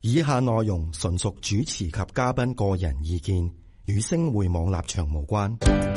以下內容純屬主持及嘉賓個人意見，與星匯網立場無關。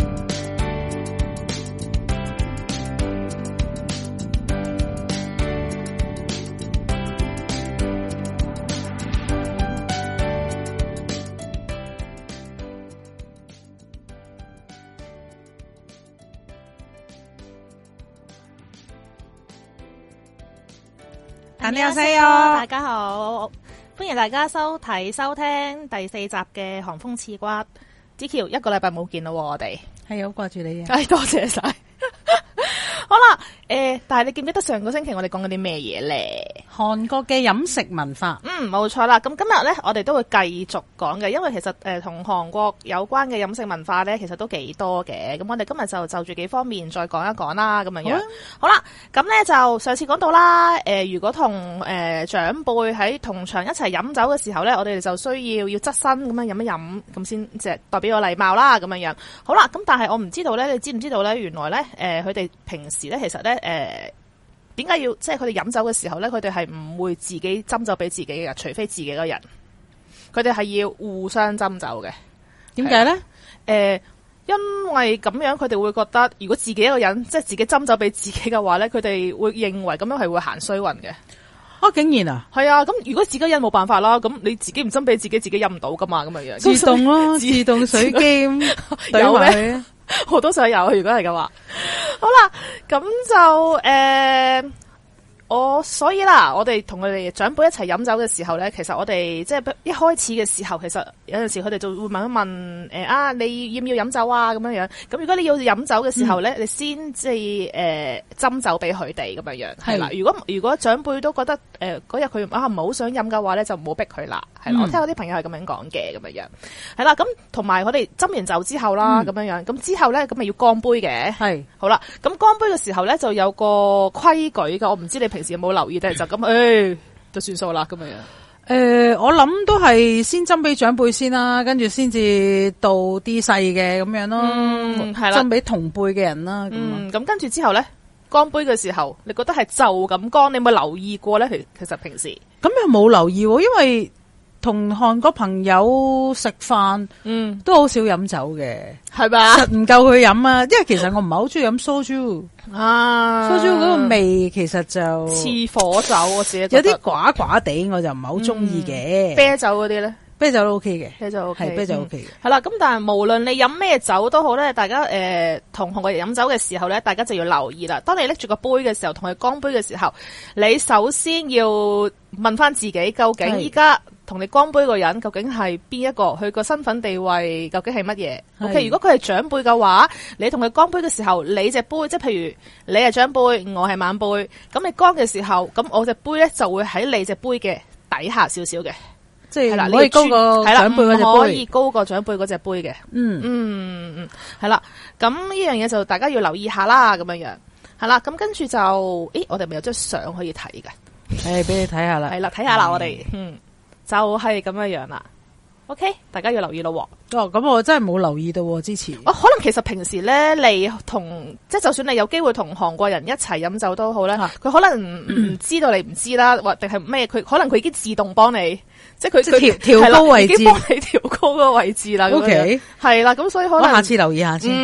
大家好，歡迎大家收聽第4集嘅寒風刺骨。子喬一個禮拜冇見咯，我哋係好掛住你嘅， 多謝晒。好啦，但係你記唔記得上個星期我哋講緊啲咩嘢咧？ 韓國嘅飲食文化， 冇錯啦。咁今日咧，我哋都會繼續講嘅，因為其實同韓國有關嘅飲食文化咧，其實都幾多嘅。咁我哋今日就住幾方面再講一講啦，咁樣樣。好啦，咁咧就上次講到啦，如果同長輩喺同場一齊飲酒嘅時候咧，我哋就需要側身咁樣飲一飲，咁先即係代表個禮貌啦，咁樣樣。好啦，咁但係我唔知道咧，你知唔知道咧？原來咧，佢哋平時咧，其實咧，點解要即係佢哋飲酒嘅時候咧，佢哋係唔會自己斟酒俾自己嘅，除非自己個人，佢哋係要互相斟酒嘅。 點解咧？ 因為咁樣佢哋會覺得，如果自己一個人即係自己斟酒俾自己嘅話咧，佢哋會認為咁樣係會行衰運嘅。 竟然啊， 係啊，咁如果自己人冇辦法啦，咁你自己唔斟俾自己，自己飲唔到噶嘛，咁樣樣。 自動咯，自動水機咁有咩？我都想有，如果係咁話。好啦，咁就所以啦，我哋同佢哋長輩一齊飲酒嘅時候咧，其實我哋即係一開始嘅時候，其實有陣時佢哋就會問一問你要唔要飲酒啊？咁樣樣。咁如果你要飲酒嘅時候咧，你先即係斟酒俾佢哋咁樣樣。係啦，如果長輩都覺得嗰日佢唔係好想飲嘅話咧，就唔好逼佢啦。係啦，我聽我啲朋友係咁樣講嘅咁樣樣。係啦，咁同埋我哋斟完酒之後啦，咁樣樣。咁之後咧，咁咪要乾杯嘅。係。好啦，咁乾杯嘅時候咧，就有個規矩㗎。我唔知你平時有冇留意，定係就咁就算數啦咁樣樣。 我諗都係先斟俾長輩先啦，跟住先至到啲細嘅咁樣咯。係啦，斟俾同輩嘅人啦。 咁跟住之後咧，乾杯嘅時候，你覺得係就咁乾？你有冇留意過咧？其實平時咁又冇留意，因為同韓國朋友食飯，都好少飲酒嘅，係吧？實唔夠佢飲啊！因為其實我唔係好中意飲蘇豬蘇豬嗰個味其實就似火酒，我自己覺得有啲寡寡地，我就唔係好中意嘅。 啤酒嗰啲咧， 啤酒都 OK 嘅， 啤酒 OK， 係啤酒 OK 嘅。 係啦，咁但係無論你飲咩酒都好咧，大家同韓國人飲酒嘅時候咧，大家就要留意啦。當你拎住個杯嘅時候，同佢乾杯嘅時候，你首先要問翻自己，究竟依家同你乾杯個人究竟係邊一個？佢個身份地位究竟係乜嘢 ？OK， 如果佢係長輩嘅話，你同佢乾杯嘅時候，你隻杯即係譬如你係長輩，我係晚輩，咁你乾嘅時候，咁我隻杯咧就會喺你隻杯嘅底下少少嘅， 即係啦，你可以高過長輩嗰隻杯， 可以高過長輩嗰隻杯嘅。係啦，咁呢樣嘢就大家要留意下啦，咁樣樣係啦，咁跟住就，我哋咪有張相可以睇嘅， 俾你睇下啦， 係啦，睇下啦，我哋就係咁樣樣啦。OK， 大家要留意咯。 咁我真係冇留意到之前。 可能其實平時咧，你同即係就算你有機會同韓國人一齊飲酒都好咧，佢可能唔知道你唔知啦，或定係咩？佢可能佢已經自動幫你，即係佢調高位置， 已經幫你調高個位置啦。 OK， 係啦，咁所以可能我下次留意下先。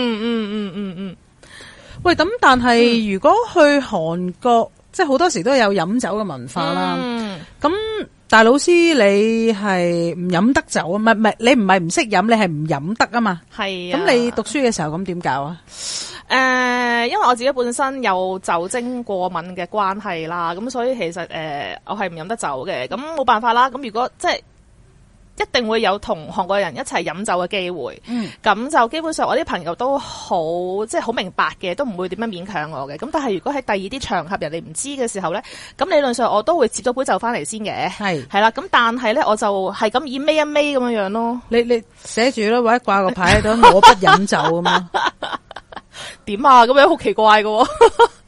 喂，咁但係如果去韓國，即係好多時都有飲酒嘅文化啦。咁大老師，你係唔飲得酒啊？唔係，你唔係唔識飲，你係唔飲得啊嘛？係啊。咁你讀書嘅時候咁點搞啊？ 因為我自己本身有酒精過敏嘅關係啦，咁所以其實我係唔飲得酒嘅。咁冇辦法啦。咁如果即係一定會有同韓國人一齊飲酒嘅機會，咁就基本上我啲朋友都好即係好明白嘅，都唔會點樣勉強我嘅。咁但係如果喺第二啲場合人哋唔知嘅時候咧，咁理論上我都會接咗杯酒翻嚟先嘅，係啦。咁但係咧我就係咁以尾一尾咁樣樣咯。 你寫住咯，或者掛個牌喺度，我不飲酒咁嘛？ 點啊？咁樣好奇怪㗎喎。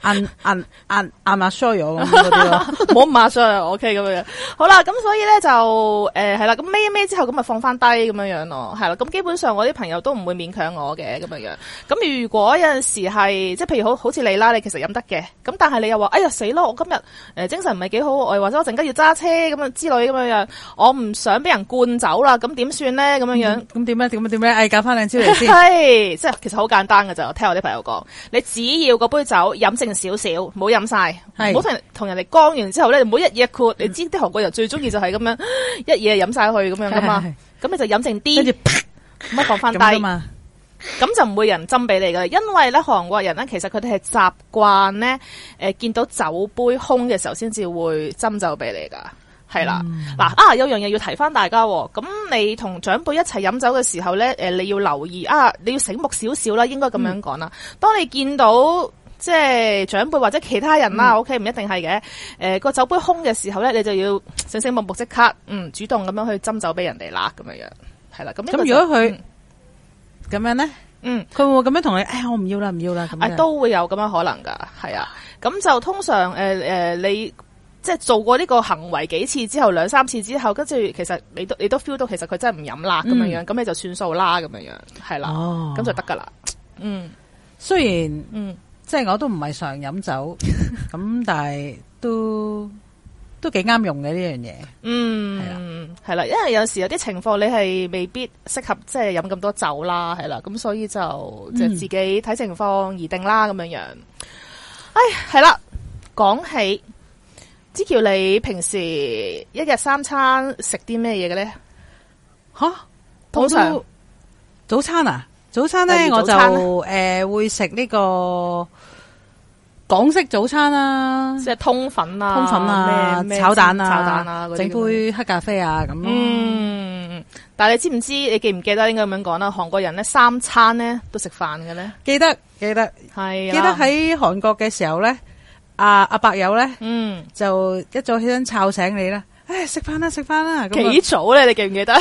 阿 show 咗咁嗰啲咯， 冇咁馬上 OK 咁樣。好啦，咁所以咧就係啦，咁孭一孭之後咁咪放翻低咁樣樣咯，係啦。咁基本上我啲朋友都唔會勉強我嘅咁樣樣。咁如果有陣時係即係譬如好似你啦，你其實飲得嘅，咁但係你又話哎呀死咯，我今日精神唔係幾好，或者我陣間要揸車咁樣之類咁樣樣，我唔想俾人灌走啦，咁點算咧咁樣樣？ 咁點咧？教翻兩招嚟先。 係，即係其實好簡單㗎咋。我聽我啲朋友講，你只要嗰杯酒飲剩少少，唔好飲晒，唔好同人哋乾完之後咧，唔好一嘢括。你知啲韓國人最中意就係咁樣一嘢飲晒去咁樣噶嘛，咁你就飲剩啲，跟住咁放翻低，咁就唔會人斟俾你噶。因為咧韓國人咧，其實佢哋係習慣咧，見到酒杯空嘅時候先至會斟酒俾你噶。係啦，嗱有樣嘢要提翻大家，咁你同長輩一齊飲酒嘅時候咧，你要留意你要醒目少少啦，應該咁樣講啦。當你見到即係長輩或者其他人啦，OK 唔一定係嘅，個酒杯空嘅時候咧，你就要醒目即刻主動咁樣去斟酒俾人哋啦，咁樣樣係啦。咁如果佢咁樣咧，佢會唔會咁樣同你？我唔要啦，咁樣都會有咁樣可能噶，係啊。咁就通常你。即係做過呢個行為幾次之後，2-3次之後，跟住其實你都 feel 到其實佢真係唔飲啦咁樣樣，咁你就算數啦咁樣樣，係啦，咁就得噶啦。 雖然即係我都唔係常飲酒，咁但係都幾啱用嘅呢樣嘢。 係啦，因為有時有啲情況你係未必適合即係飲咁多酒啦，係啦，咁所以就自己睇情況而定啦咁樣樣。係啦，講起。知喬，你平時一日3餐食啲咩嘢嘅咧？通常早餐啊，早餐咧我就會食呢個港式早餐啦， 即係通粉啊， 炒蛋啊，整杯黑咖啡啊咁咯。 但係你知唔知？你記唔記得應該咁樣講啦？韓國人咧3餐咧都食飯嘅咧？ 記得係， 記得喺韓國嘅時候咧。阿伯友咧，就一早起身吵醒你啦，食飯啦， 幾早咧？你記唔記得？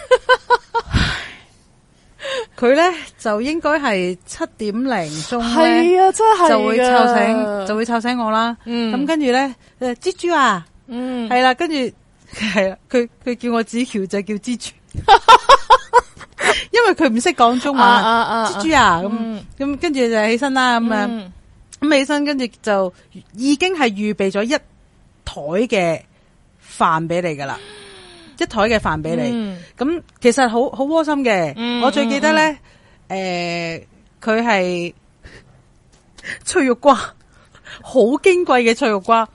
佢咧就應該係7點零鐘係啊，真係就會吵醒我啦。咁跟住咧，蜘蛛啊，係啦，跟住係啦，佢叫我子喬就叫蜘蛛，因為佢唔識講中文，蜘蛛啊，咁跟住就起身啦，咁樣。咁起身，跟住就已經係預備咗一台嘅飯俾你噶啦，一台嘅飯俾你。咁其實好窩心嘅。我最記得咧，佢係脆肉瓜，好矜貴嘅脆肉瓜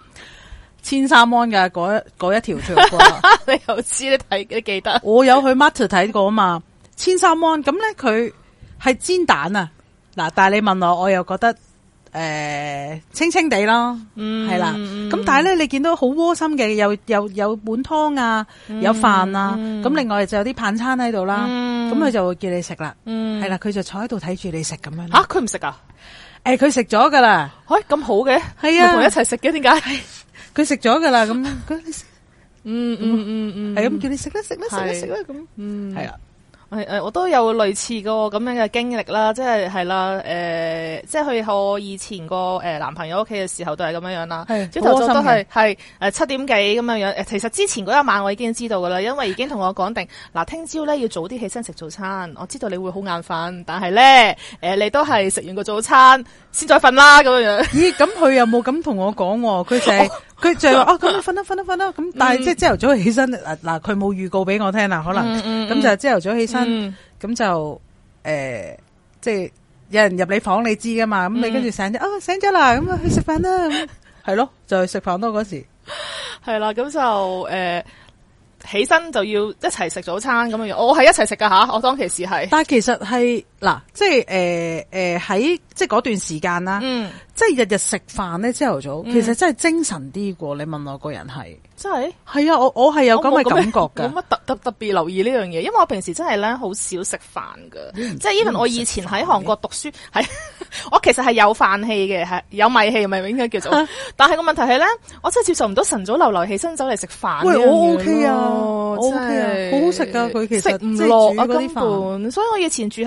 ，1,300蚊噶嗰一條脆肉瓜。 你又知你記得？ 我有去 Master 睇過啊嘛，1,300蚊。咁咧佢係煎蛋啊，嗱，但係你問我又覺得。清清地咯，係啦。咁但係咧，你見到好窩心嘅，有碗湯啊，有飯啊。咁另外就有啲晚餐喺度啦。咁佢就會叫你食啦。係啦，佢就坐喺度睇住你食咁樣。 佢唔食啊？ 佢食咗噶啦。 咁好嘅， 係啊， 同佢一齊食嘅，點解？ 佢食咗噶啦，咁你食。係咁叫你食啦咁。係啦。 我都有類似個咁樣嘅經歷啦，即係啦，即係去我以前個男朋友屋企嘅時候都係咁樣樣啦。朝頭早都係7點幾咁樣樣。其實之前嗰一晚我已經知道噶啦，因為已經同我講定嗱，聽朝咧要早啲起身食早餐。我知道你會好眼瞓，但係咧你都係食完個早餐先再瞓啦咁樣樣。 咦？咁佢又冇咁同我講，佢就話咁你瞓啦。咁但係即係朝頭早起身嗱，佢冇預告俾我聽啦，可能咁就朝頭早起身。咁就即係有人入你房，你知噶嘛？咁你跟住醒咗，醒咗啦，咁去食飯啦，咁係咯，就去食飯咯嗰時。 係啦，咁就起身就要一齊食早餐咁樣樣。我係一齊食噶吓，我當其時係。 但係其實係嗱，即係喺即係嗰段時間啦，即係日日食飯咧，朝頭早其實真係精神啲過。你問我個人係。真係係啊！我係有咁嘅感覺噶， 冇乜特別留意呢樣嘢，因為我平時真係咧好少食飯噶，即係even我以前喺韓國讀書，係我其實係有飯氣嘅，係有米氣，咪應該叫做。但係個問題係咧，我真係接受唔到晨早流流起身走嚟食飯。 喂，我 OK 啊，我 OK 啊，好好食噶，佢其實食唔落啊根本。所以我以前住喺下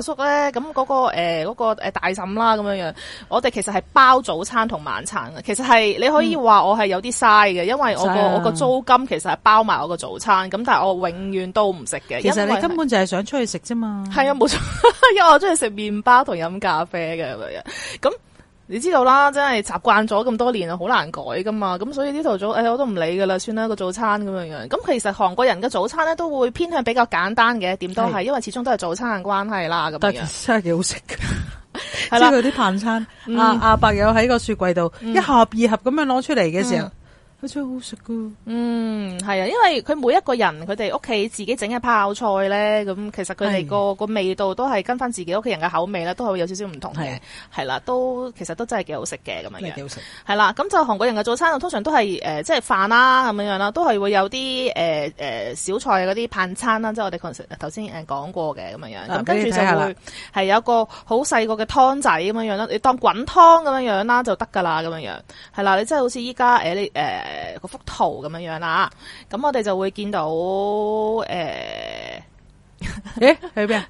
叔咧，咁嗰個大嬸啦咁樣樣，我哋其實係包早餐同晚餐嘅。其實係你可以話我係有啲嘥嘅，因為我個租金其實係包埋我個早餐，咁但係我永遠都唔食嘅。 其實你根本就係想出去食啫嘛。 係啊，冇錯，因為我中意食麵包同飲咖啡嘅咁樣。咁你知道啦，真係習慣咗咁多年啊，好難改噶嘛。咁所以呢頭早，我都唔理噶啦，算啦個早餐咁樣樣。咁其實韓國人嘅早餐咧都會偏向比較簡單嘅，點都係，因為始終都係早餐嘅關係啦。咁樣， 但其實真係幾好食嘅， 係啦， 即係佢啲飯餐，阿伯友喺個雪櫃度一盒二盒咁樣攞出嚟嘅時候。佢真係好食噶， 係啊，因為佢每一個人佢哋屋企自己整嘅泡菜咧，咁其實佢哋個味道都係跟翻自己屋企人嘅口味咧，都係會有少少唔同嘅，係啦，其實都真係幾好食嘅咁樣樣，幾好食，係啦，咁就韓國人嘅早餐通常都係即係飯啦咁樣樣啦，都係會有啲小菜嗰啲飯餐啦，即係我哋頭先講過嘅咁樣樣，咁跟住就會係有一個好細個嘅湯仔咁樣樣啦，你當滾湯咁樣樣啦就得噶啦咁樣樣，係啦，你即係好似依家嗰幅圖咁樣樣啦，咁我哋就會見到去邊？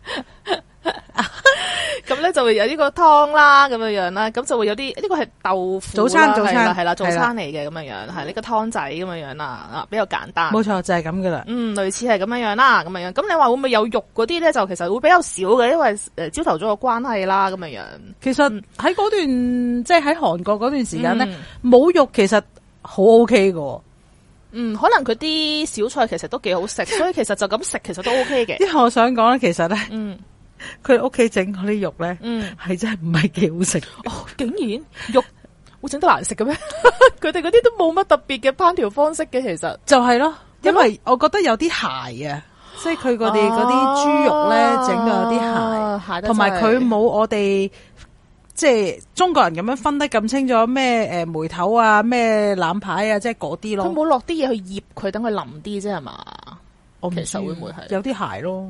咁咧就會有呢個湯啦，咁樣樣啦，咁就會有啲呢個係豆腐早餐係啦，早餐嚟嘅咁樣樣，係呢個湯仔咁樣樣啦，比較簡單。冇錯，就係咁噶啦。 類似係咁樣樣啦，咁樣樣。咁你話會唔會有肉嗰啲咧？就其實會比較少嘅，因為朝頭早嘅關係啦，咁樣樣。 其實喺嗰段即係喺韓國嗰段時間咧，冇肉其實好 OK 嘅。 可能佢啲小菜其實都幾好食，所以其實就咁食其實都 OK 嘅。 因為我想講咧，其實咧，佢屋企整嗰啲肉咧，係真係唔係幾好食。 哦，竟然肉會整得難食嘅咩？佢哋嗰啲都冇乜特別嘅烹調方式嘅，其實就係咯。因為我覺得有啲鞋啊，即係佢哋嗰啲豬肉咧整到有啲鞋，同埋佢冇我哋。即係中國人咁樣分得咁清楚咩梅頭啊咩腩排啊，即係嗰啲咯。 佢冇落啲嘢去醃佢，等佢腍啲啫係嘛？ 我其實會唔會係有啲鞋咯？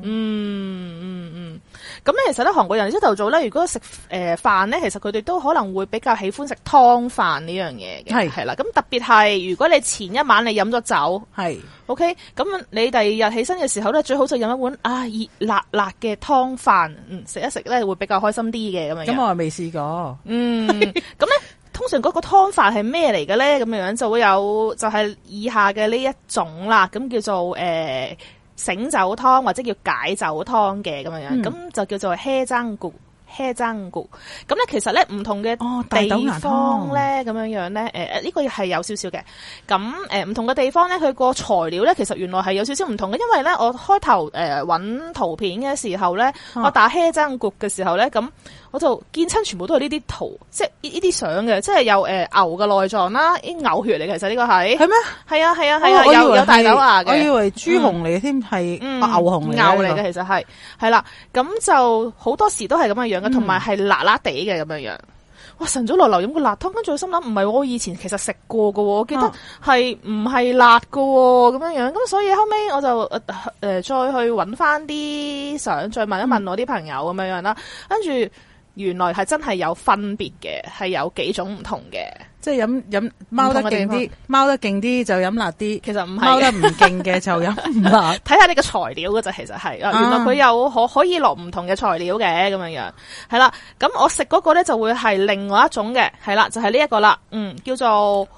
咁其實咧，韓國人朝頭早咧，如果食飯咧，其實佢哋都可能會比較喜歡食湯飯呢樣嘢嘅，係啦。咁特別係如果你前一晚你飲咗酒，係 OK，咁你第二日起身嘅時候咧，最好就飲一碗熱辣辣嘅湯飯，食一食咧會比較開心啲嘅咁樣。 咁我未試過， 咁咧。通常嗰個湯飯係咩嚟嘅咧？咁樣就會有就係以下嘅呢一種啦，咁叫做醒酒湯或者叫解酒湯嘅咁樣，咁就叫做해장국。咁咧其實咧唔同嘅地方咧咁樣咧，呢個係有少少嘅。咁唔同嘅地方咧，佢個材料咧其實原來係有少少唔同嘅，因為咧我開頭揾圖片嘅時候咧，我打해장국嘅時候咧，咁我就見親全部都係呢啲圖，即係呢啲相嘅，即係有牛嘅內臟啦，啲牛血嚟，其實呢個係咩？係啊，有大豆芽嘅， 我以為豬紅嚟嘅添，係牛紅牛嚟嘅，其實係啦，咁就好多時都係咁嘅樣嘅，同埋係辣辣地嘅咁樣樣。哇！晨早流流飲個辣湯，跟住我心諗唔係，我以前其實食過㗎喎，我記得係唔係辣㗎喎咁樣樣，咁所以後尾我就再去揾翻啲相，再問一問我啲朋友咁樣樣啦，跟住原來係真係有分別嘅，係有幾種唔同嘅。 即係飲貓得勁啲，貓得勁啲就飲辣啲。 其實唔係貓得唔勁嘅就飲唔辣。 睇下你個材料嘅啫，其實係原來佢有可以落唔同嘅材料嘅咁樣樣。係啦，咁我食嗰個咧就會係另外一種嘅，係啦，就係呢一個啦，叫做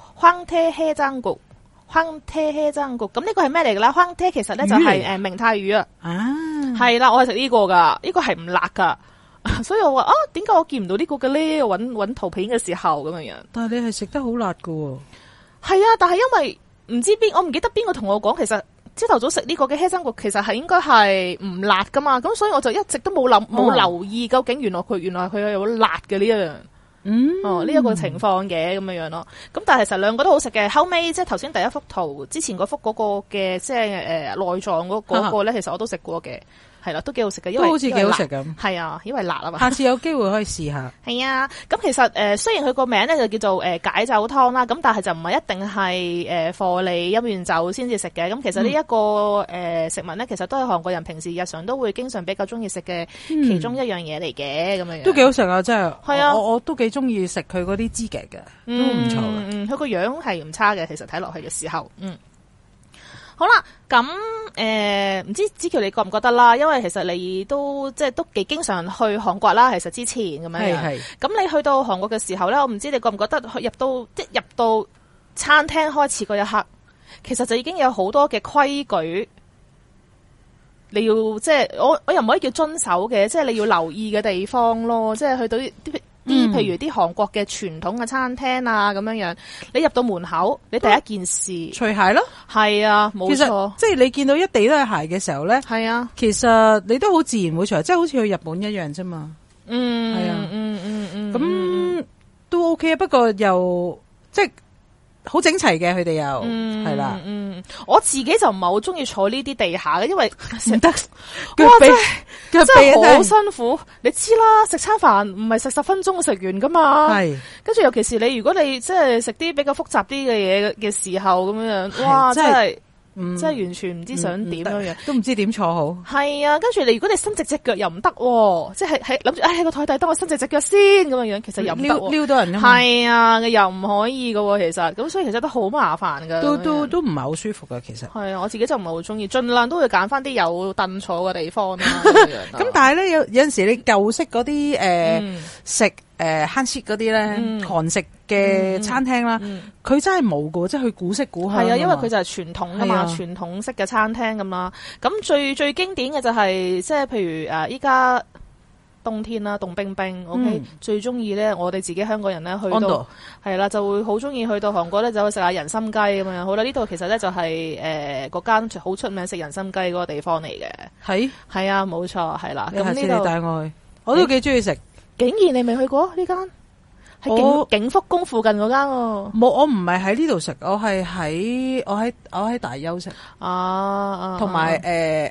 황태해장국。황태해장국咁呢個係咩嚟嘅咧？황태其實咧就係明太魚啊。係啦，我係食呢個噶，呢個係唔辣噶。所以我話點解我見唔到呢個嘅咧？搵圖片嘅時候咁樣樣。 但係你係食得好辣噶喎。 係啊，但係因為唔知我唔記得邊個同我講，其實朝頭早食呢個嘅해장국其實係應該係唔辣噶嘛。咁所以我就一直都冇留意究竟原來佢係有辣嘅呢一樣。呢一個情況嘅咁樣樣咯。咁但係其實兩個都好食嘅。後尾即係頭先第一幅圖之前嗰幅嗰個嘅即係內臟嗰個咧，其實我都食過嘅。係啦，都幾好食嘅，因為都好似幾好食咁。 係啊，因為辣啊嘛。 下次有機會可以試下。 係啊，咁其實雖然佢個名咧就叫做解酒湯啦，咁但係就唔係一定係貨你飲完酒先至食嘅。咁其實呢一個食物咧，其實都係韓國人平時日常都會經常比較中意食嘅其中一樣嘢嚟嘅咁樣。 都幾好食啊！真係。係啊，我都幾中意食佢嗰啲枝腳嘅，都唔錯嘅。 佢個樣係唔差嘅，其實睇落去嘅時候，好啦，咁唔知子喬你覺唔覺得啦？因為其實你都即係都幾經常去韓國啦，其實之前咁樣。 係。 咁你去到韓國嘅時候咧，我唔知你覺唔覺得入到餐廳開始嗰一刻，其實就已經有好多嘅規矩，你要即係我又唔可以叫遵守嘅，即係你要留意嘅地方咯。即係去到啲譬如啲韓國嘅傳統嘅餐廳啊咁樣，你入到門口，你第一件事除鞋咯， 係啊，冇其實錯， 即係你見到一地都係鞋嘅時候咧， 係啊， 其實你都好自然會除，即係好似去日本一樣啫嘛。 係啊， 咁都 OK 啊，不過又即係好整齊嘅，佢哋又係啦。 我自己就唔係好中意坐呢啲地下嘅，因為唔得， 真係好辛苦。你知啦，食餐飯唔係食10分鐘食完噶嘛。 係， 跟住尤其是你如果你即係食啲比較複雜啲嘅嘢嘅時候咁樣，哇，真係。即係完全唔知想點樣樣， 都唔知點坐好。 係啊，跟住你如果你伸直隻腳又唔得，即係諗住喺個台底等我伸直隻腳先咁樣樣，其實又唔得， 撩到人㗎嘛。 係啊，又唔可以噶，其實咁所以其實都好麻煩噶。 都唔係好舒服噶，其實。係啊，我自己就唔係好中意，盡量都會揀翻啲有凳坐嘅地方啦。 咁但係咧有陣時你舊式嗰啲食han식嗰啲咧韓食嘅餐廳啦，佢真係冇噶，即係佢古色古香。 係啊，因為佢就係傳統噶嘛，傳統式嘅餐廳咁啦。咁最經典嘅就係即係譬如依家冬天啦，凍冰冰，OK，最中意咧，我哋自己香港人咧去到係啦，就會好中意去到韓國咧，就去食下人參雞咁樣。好啦，呢度其實咧就係嗰間好出名食人參雞嗰個地方嚟嘅。係啊，冇錯，係啦。咁呢度帶我去，我都幾中意食。竟然你未去過呢間？喺景福宮附近嗰間喎。冇， 我唔係喺呢度食，我係喺大邱食。同埋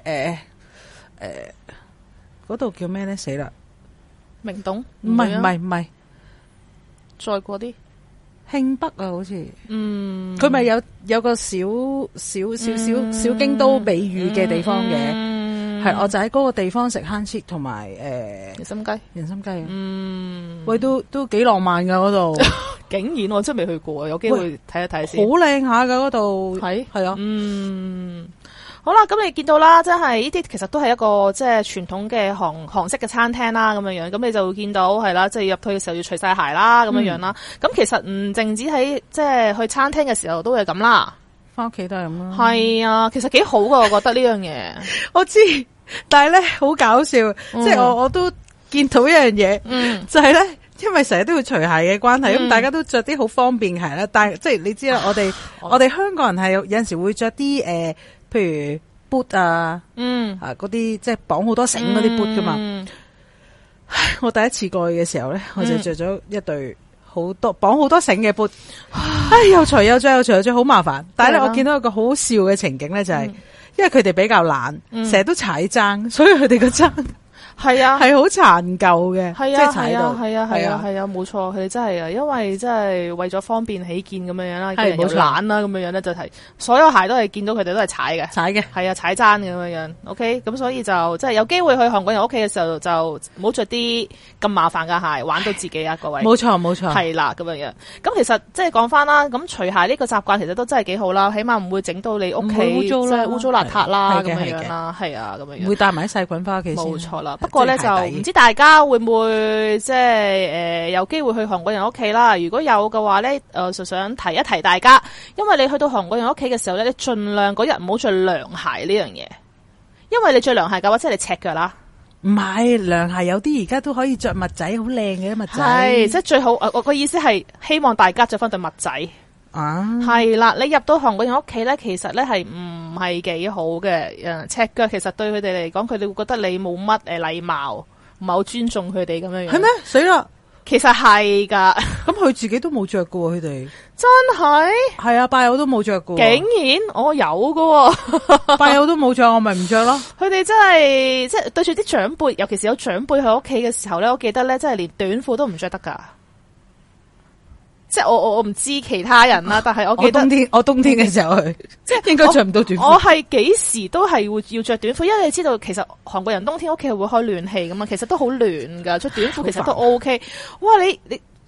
嗰度叫咩咧？死啦！ 明洞？ 唔係， 再過啲慶北啊，好似。佢咪有個小京都美譽嘅地方嘅。係，我就喺嗰個地方食han식同埋人參雞啊。 喂，都幾浪漫噶嗰度。 竟然我真係未去過，有機會睇一睇先。 好靚下噶嗰度。係啊。 好啦，咁你見到啦，即係呢啲其實都係一個即係傳統嘅韓式嘅餐廳啦，咁樣樣。咁你就會見到係啦，即係入去嘅時候要除晒鞋啦，咁樣樣啦。咁其實唔淨止喺即係去餐廳嘅時候都係咁啦。 翻屋企都係咁啦。 係啊，其實幾好噶，我覺得呢樣嘢。 我知，但係咧好搞笑，即係我都見到一樣嘢，就係咧，因為成日都要除鞋嘅關係，咁大家都着啲好方便鞋啦。但係即係你知啦，我哋香港人係有陣時會着啲譬如 boot 啊，嗰啲即係綁好多繩嗰啲 boot 噶嘛。我第一次過去嘅時候咧，我就着咗一對綁好多繩嘅 boot，又除又着，好麻煩。但係咧，我見到一個好笑嘅情景咧，就係因為佢哋比較懶，成日都踩踭，所以佢哋個踭係啊，係好殘舊嘅，即係踩到，係啊， 冇錯，佢哋真係啊，因為真係為咗方便起見咁樣樣啦，啲人又懶啦，咁樣樣咧就係所有鞋都係見到佢哋都係踩嘅，係啊，踩踭嘅咁樣樣。OK，咁所以就即係有機會去韓國人屋企嘅時候，就唔好着啲咁麻煩嘅鞋，玩到自己啊，各位。冇錯，係啦，咁樣樣。咁其實即係講翻啦，咁除鞋呢個習慣其實都真係幾好啦，起碼唔會整到你屋企即係污糟邋遢啦，咁樣樣啦，係啊，咁樣樣。會帶埋啲細菌翻屋企先。冇錯啦。不過咧就唔知大家會唔會即係有機會去韓國人屋企啦？如果有嘅話咧，就想提一提大家，因為你去到韓國人屋企嘅時候咧，你盡量嗰日唔好着涼鞋呢樣嘢，因為你着涼鞋嘅話，即係你赤腳啦。唔係涼鞋，有啲而家都可以着襪仔，好靚嘅襪仔。係即係最好。我個意思係希望大家着翻對襪仔。係啦，你入到韓國人屋企咧，其實咧係唔係幾好嘅。赤腳其實對佢哋嚟講，佢哋會覺得你冇乜禮貌，唔係好尊重佢哋咁樣樣。係咩？死啦！其實係噶，咁佢自己都冇着噶，佢哋真係係啊，拜友都冇着噶。竟然我有噶，拜友都冇着，我咪唔着咯。佢哋真係即係對住啲長輩，尤其是有長輩喺屋企嘅時候咧，我記得咧，真係連短褲都唔着得噶。即係我唔知其他人啦，但係我記得我冬天嘅時候去，即係應該着唔到短褲。我係幾時都係會要着短褲，因為你知道其實韓國人冬天屋企係會開暖氣噶嘛，其實都好暖噶，着短褲其實都 OK。哇，你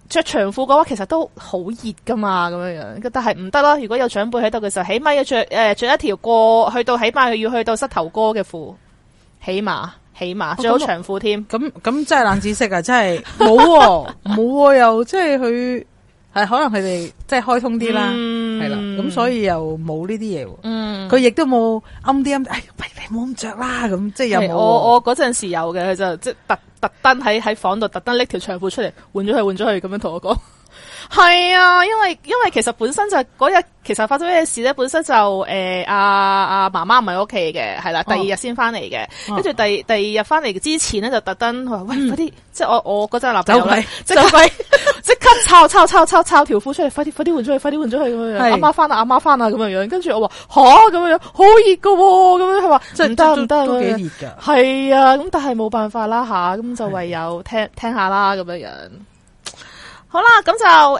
着長褲嘅話，其實都好熱噶嘛，咁樣樣。但係唔得啦，如果有長輩喺度嘅時候，起碼要着一條過去到起碼要去到膝頭哥嘅褲，起碼最好長褲添。 咁真係冷知識啊！真係冇又即係佢係可能佢哋即係開通啲啦，係啦，咁所以又冇呢啲嘢。佢亦都冇暗啲，哎，你冇咁着啦，咁即係又冇。 我嗰陣時有嘅，佢就即係特登喺房度特登拎條長褲出嚟換咗佢咁樣同我講。係啊，因為其實本身就嗰日其實發生咩事咧，本身就阿媽媽唔喺屋企嘅，係啦，第二日先翻嚟嘅，跟住第二日翻嚟之前咧就特登話喂快啲，即係我嗰陣男朋友咧即刻抄條褲出嚟，快啲換咗佢咁樣樣，阿媽翻啊咁樣樣，跟住我話吓咁樣樣好熱噶，咁樣佢話唔得都幾熱噶， 係啊，咁但係冇辦法啦吓，咁就唯有聽下啦咁樣樣。好啦，咁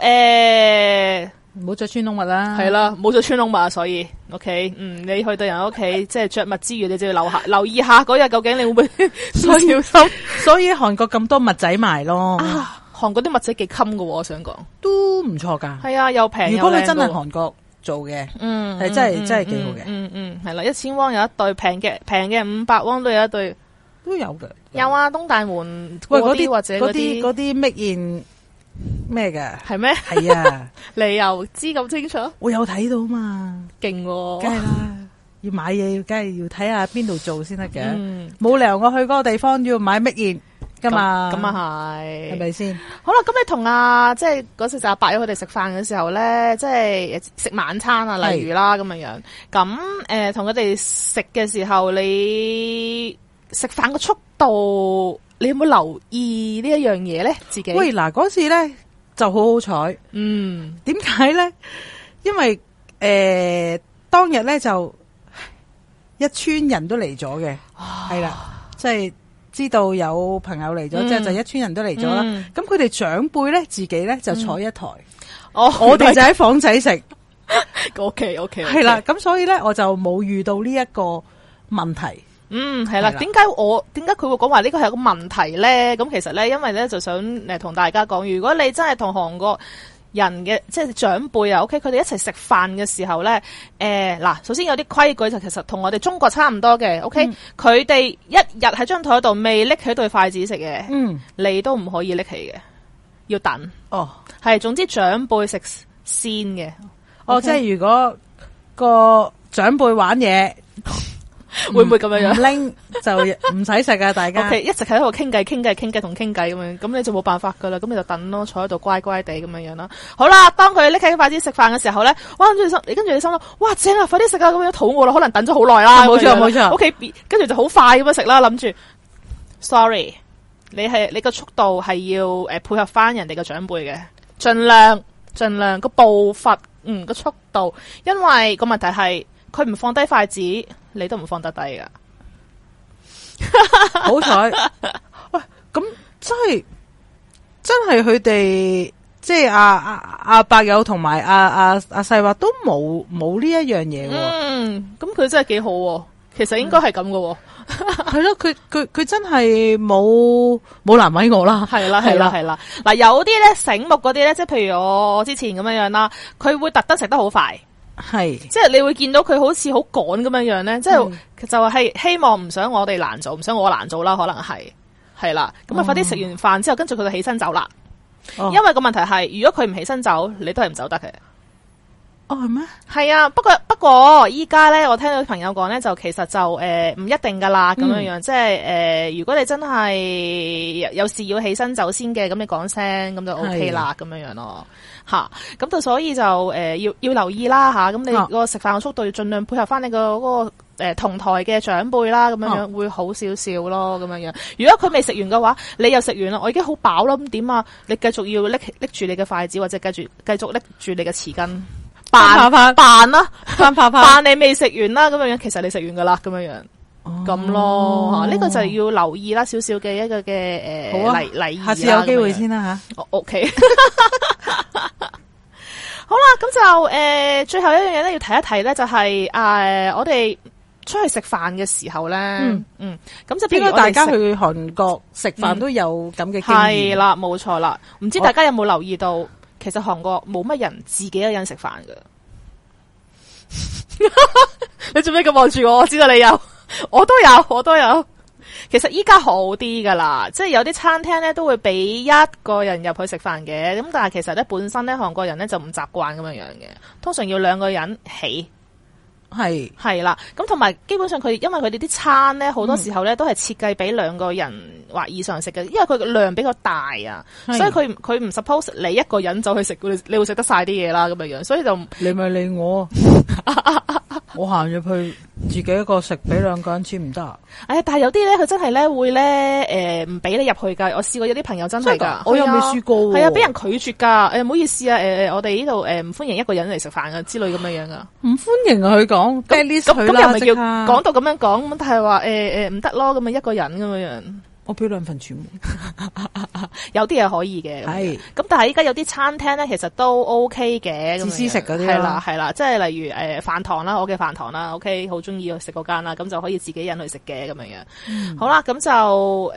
就唔好着穿窿襪啦， 係啦，冇着穿窿襪，所以 OK， 你去到人屋企，即係着襪之餘，你就要留意下嗰日究竟你會唔會小心。 所以韓國咁多襪仔賣咯， 韓國啲襪仔幾襟噶，我想講都唔錯噶， 係啊，又平。 如果佢真係韓國做嘅，係真係幾好嘅， 係啦，1000汪有一對，平嘅500汪都有一對， 都有嘅， 有啊，東大門嗰啲或者嗰啲make in。咩嘅係咩？ 係啊， 你又知咁清楚？ 我有睇到嘛， 勁喎， 梗係啦，要買嘢，梗係要睇下邊度做先得嘅。冇理由我去嗰個地方要買乜嘢噶嘛？咁啊係咪先？ 好啦，咁你同即係嗰時就阿伯佢哋食飯嘅時候咧，即係食晚餐啊，例如啦咁樣樣。咁同佢哋食嘅時候，你食飯個速度。你有冇留意呢一樣嘢咧？自己喂嗱，嗰次咧就好彩，點解咧？因為當日咧就一村人都嚟咗嘅，係啦，即係知道有朋友嚟咗，即係就一村人都嚟咗啦。咁佢哋長輩咧自己咧就坐一台，我哋就喺房仔食。 OK， 係啦，咁所以咧我就冇遇到呢一個問題。 係啦，點解佢會講話呢個係一個問題咧？咁其實咧，因為咧就想同大家講，如果你真係同韓國人嘅即係長輩啊 ，OK， 佢哋一齊食飯嘅時候咧，嗱，首先有啲規矩就其實同我哋中國差唔多嘅 ，OK，佢哋一日喺張台度未拎起對筷子食嘅，你都唔可以拎起嘅，要等。係，總之長輩食先嘅。 即係如果個長輩玩嘢。 會唔會咁樣樣拎就唔使食啊？大家 OK， 一直喺度傾偈同傾偈咁樣，咁你就冇辦法噶啦，咁你就等咯，坐喺度乖乖地咁樣樣啦。好啦，當佢拎起筷子食飯嘅時候咧，哇！跟住你心諗，哇正啊，快啲食啊！咁樣肚餓啦，可能等咗好耐啦。冇錯。OK， 跟住就好快咁樣食啦，諗住。Sorry， 你個速度係要配合翻人哋嘅長輩嘅，盡量個步伐，個速度，因為個問題係佢唔放低筷子。你都唔放得低噶， 好彩。喂，咁真係佢哋，即係阿伯友同埋阿細話都冇呢一樣嘢。 咁佢真係幾好，其實應該係咁噶。 係咯，佢真係冇難為我啦。係啦。 嗱，有啲咧醒目嗰啲咧，即係譬如我之前咁樣樣啦，佢會特登食得好快。 係， 即係你會見到佢好似好趕咁樣樣咧，即係就係希望唔想我哋難做，唔想我難做啦，可能係啦，咁啊快啲食完飯之後，跟住佢就起身走啦。因為個問題係，如果佢唔起身走，你都係唔走得嘅。 係咩？ 係啊，不過依家咧，我聽到朋友講咧，就其實就唔一定噶啦，咁樣樣，即係如果你真係有事要起身走先嘅，咁你講聲，咁就 OK 啦，咁樣樣咯。咁就所以就要留意啦吓，咁你個食飯嘅速度要盡量配合翻你個嗰個同台嘅長輩啦，咁樣樣會好少少咯，咁樣樣。如果佢未食完嘅話，你又食完啦，我已經好飽啦，咁點啊？你繼續要拎住你嘅筷子，或者繼續拎住你嘅匙羹，扮你未食完啦，咁樣樣，其實你食完噶啦，咁樣樣。咁咯，呢個就要留意啦，少少嘅一個嘅禮儀。 下次有機會先啦吓。 OK。好啦，咁就最後一樣嘢咧，要提一提咧，就係我哋出去食飯嘅時候咧，咁就應該大家去韓國食飯都有咁嘅經驗。 係啦，冇錯啦。唔知大家有冇留意到，其實韓國冇乜人自己一個人食飯噶。你做咩咁望住我？我知道你有，我都有。其實依家好啲噶啦，即係有啲餐廳咧都會俾一個人入去食飯嘅，咁但係其實咧本身咧韓國人咧就唔習慣咁樣樣嘅，通常要兩個人起。係啦，咁同埋基本上佢因為佢哋啲餐咧好多時候咧都係設計俾兩個人或以上食嘅，因為佢個量比較大啊，所以佢唔 suppose 你一個人走去食，你會食得晒啲嘢啦咁樣樣，所以就你咪理我，我行入去自己一個食，俾兩個人錢唔得啊？ 但係有啲咧佢真係咧會咧唔俾你入去噶，我試過有啲朋友真係噶， 我又未試過， 係啊，俾人拒絕噶，唔好意思啊，我哋呢度唔歡迎一個人嚟食飯啊之類咁樣樣啊， 唔歡迎啊佢講。咁又咪叫講到咁樣講，咁但係話唔得咯，咁咪一個人咁樣樣。 我俾兩份錢， 有啲嘢可以嘅。 係咁，但係依家有啲餐廳咧，其實都 OK 嘅。 自私食嗰啲係啦，即係例如飯堂啦，我嘅飯堂啦 ，OK， 好中意去食嗰間啦，咁就可以自己人去食嘅咁樣樣。好啦，咁就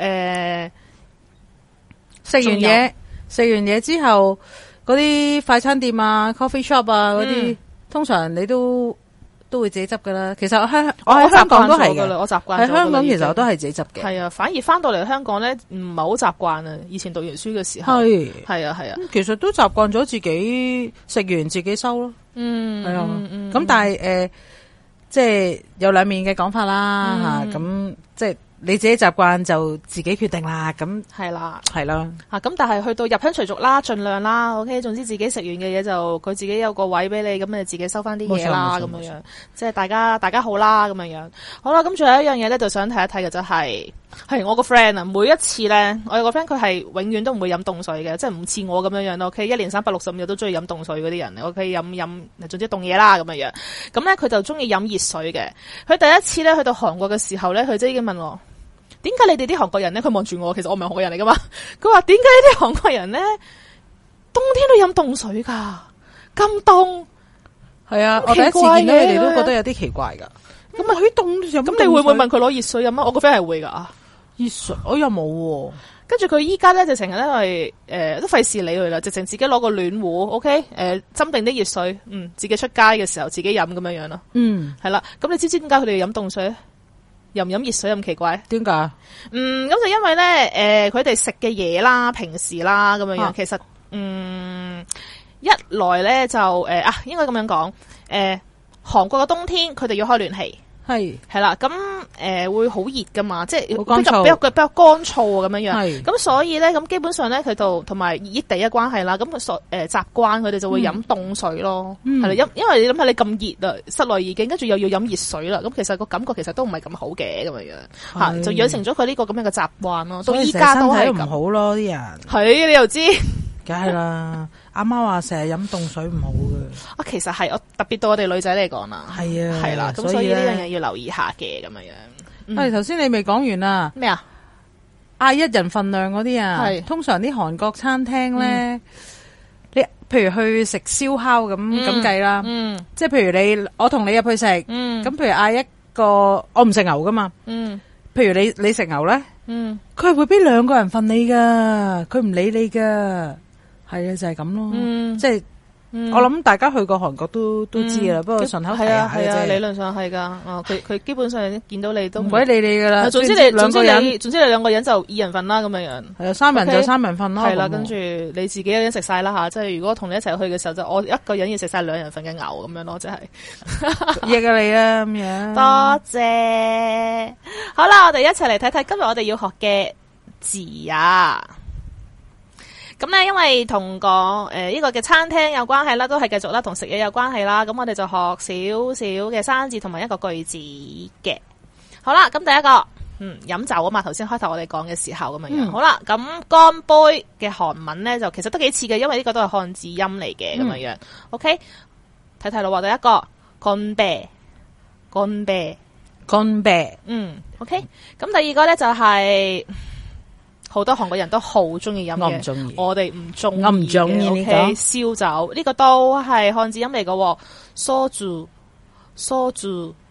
食完嘢之後，嗰啲快餐店啊、coffee shop 啊嗰啲，通常你都會自己執噶啦。其實我喺香港都係嘅， 我習慣喺香港其實我都係自己執嘅。 係啊，反而翻到嚟香港咧，唔係好習慣啊。以前讀完書嘅時候，係啊。 其實都習慣咗自己食完自己收咯。係啊。咁但係即係有兩面嘅講法啦吓。咁即係你自己習慣就自己決定啦。咁係啦， 咁但係去到入鄉隨俗啦，盡量啦。OK，總之自己食完嘅嘢就佢自己有個位俾你，咁你自己收翻啲嘢啦，咁樣樣，即係大家好啦，咁樣樣。好啦，咁仲有一樣嘢咧，就想睇一睇嘅就係我個 friend 啊，每一次咧，我有個 friend 佢係永遠都唔會飲凍水嘅，即係唔似我咁樣樣咯。OK， 一年365日都中意飲凍水嗰啲人，OK， 飲總之凍嘢啦咁樣樣。咁咧佢就中意飲熱水嘅。佢第一次咧去到韓國嘅時候咧，佢即係已經問我。點解你哋啲韓國人咧？佢望住我，其實我唔係韓國人嚟噶嘛。佢話點解呢啲韓國人咧，冬天都飲凍水噶，咁凍？係啊，我第一次見到佢哋都覺得有啲奇怪噶。咁啊，佢凍咁你會唔會問佢攞熱水飲啊？我個 friend 係會噶。熱水我又冇。跟住佢依家咧就成日咧係都費事理佢啦，直情自己攞個暖壺 ，OK， 斟定啲熱水，自己出街嘅時候自己飲咁樣樣咯。係啦。咁你知唔知點解佢哋要飲凍水咧？又唔飲熱水咁奇怪？點解？咁就因為咧，佢哋食嘅嘢啦，平時啦咁樣樣，其實一來咧就應該咁樣講，韓國嘅冬天佢哋要開暖氣，係啦，咁會好熱噶嘛，即係比較乾燥咁樣樣，咁所以咧，咁基本上咧佢就同埋熱地嘅關係啦，咁習慣佢哋就會飲凍水咯，係啦，因為你諗下你咁熱啊，室內已經跟住又要飲熱水啦，咁其實個感覺其實都唔係咁好嘅咁樣樣，吓就養成咗佢呢個咁樣嘅習慣咯，到依家都係咁。唔好咯，啲人係你又知，梗係啦。阿媽話成日飲凍水唔好嘅，其實係我特別對我哋女仔嚟講啦，係啦，咁所以呢樣嘢要留意下嘅咁樣樣。頭先你未講完啊？咩啊？嗌一人份量嗰啲啊，通常啲韓國餐廳咧，你譬如去食燒烤咁計啦，即係譬如我同你入去食，咁譬如嗌一個，我唔食牛噶嘛，譬如你食牛咧，佢係會俾2個人份你噶，佢唔理你噶。係啊，就係咁咯，即係我諗大家去過韓國都知啦，不過順口係啊，理論上係噶，佢基本上見到你都唔鬼理你噶啦，總之你2個人就2人份啦咁樣樣，係啊，3人就3人份咯，係啦，跟住你自己一個人食晒啦吓，即係如果同你一齊去嘅時候，就我一個人要食晒2人份嘅牛咁樣咯，即係益啊你啦咁樣，多謝，好啦，我哋一齊嚟睇睇今日我哋要學嘅字啊。咁咧，因為同個呢個嘅餐廳有關係啦，都係繼續啦，同食嘢有關係啦。咁我哋就學少少嘅生字同埋一個句子嘅。好啦，咁第一個，飲酒啊嘛，頭先開頭我哋講嘅時候咁樣。好啦，咁乾杯嘅韓文咧就其實都幾似嘅，因為呢個都係漢字音嚟嘅咁樣樣。OK，睇睇咯，第一個乾杯，乾杯，乾杯。OK，咁第二個咧就係。好多韓國人都好中意飲嘅，我唔中意，我哋唔中意，我唔中意呢個燒酒，呢個都係漢字音嚟嘅，soju，soju，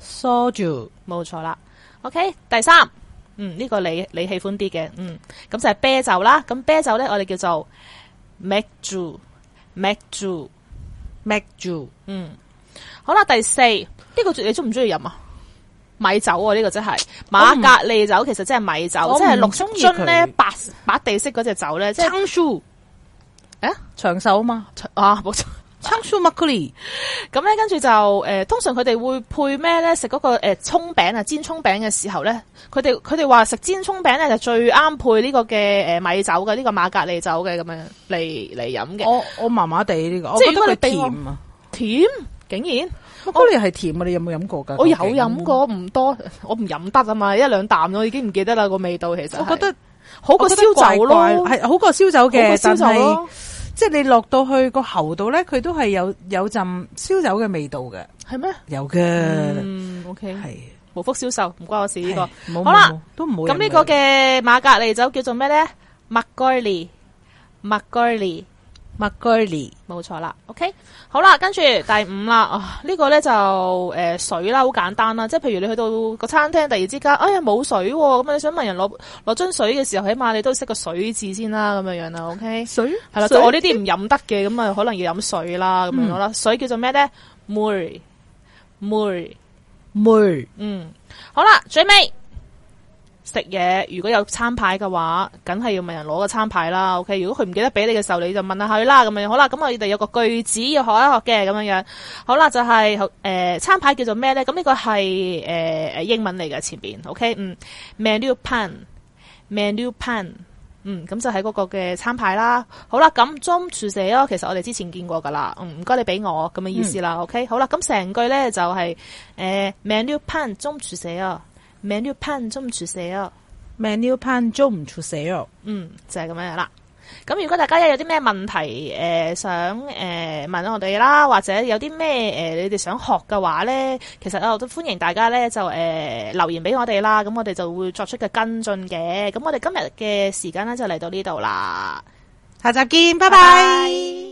soju 冇錯啦。OK， 第三，呢個你喜歡啲嘅，咁就係啤酒啦。咁啤酒咧，我哋叫做 맥주。好啦，第四，呢個你中唔中意飲啊？米酒啊，呢個真係馬格利酒，其實真係米酒，即係綠色樽咧，白地色嗰隻酒咧，即係倉鼠，長壽啊嘛， 冇錯。 倉鼠麥克利， 咁咧跟住就通常佢哋會配咩咧？食嗰個葱餅啊，煎葱餅嘅時候咧，佢哋話食煎葱餅咧就最啱配呢個嘅米酒嘅，呢個馬格利酒嘅咁樣嚟飲嘅。 我麻麻地呢個， 即係我覺得佢甜啊， 甜竟然。 麥克利係甜啊！你有冇飲過噶？ 我有飲過，唔多，我唔飲得啊嘛，一兩啖我已經唔記得啦個味道。其實我覺得好過燒酒咯， 係好過燒酒嘅， 但係即係你落到去個喉度咧，佢都係有陣燒酒嘅味道嘅。 係咩？ 有嘅 ，OK， 係無福消受，唔關我事呢個。 好啦，都唔好。 咁呢個嘅馬格利酒叫做咩咧？Makgeolli，冇錯啦。OK， 好啦，跟住第五啦。呢個咧就水啦，好簡單啦。即係譬如你去到個餐廳，突然之間，哎呀冇水喎，咁你想問人攞樽水嘅時候，起碼你都識個水字先啦，咁樣樣啦。OK， 水係啦，我呢啲唔飲得嘅，咁啊可能要飲水啦，咁樣啦。水叫做咩咧？Mur，好啦，最尾。食嘢如果有餐牌嘅話，梗係要問人攞個餐牌啦。OK， 如果佢唔記得俾你嘅時候，你就問下佢啦。咁樣好啦，咁我哋有個句子要學一學嘅咁樣樣。好啦，就係餐牌叫做咩咧？咁呢個係英文嚟嘅前邊。OK，menu pan，咁就喺嗰個嘅餐牌啦。好啦，咁中廚社咯，其實我哋之前見過噶啦。唔該你俾我咁嘅意思啦。OK，好啦，咁成句咧就係menu pan 中廚社啊。menu pan 中唔出寫哦 ，menu pan 中唔出寫哦， 就係咁樣啦。咁如果大家有啲咩問題想問我哋啦，或者有啲咩你哋想學嘅話咧，其實我都歡迎大家咧就留言俾我哋啦。咁我哋就會作出嘅跟進嘅。咁我哋今日嘅時間咧就嚟到呢度啦， 下集見，拜拜。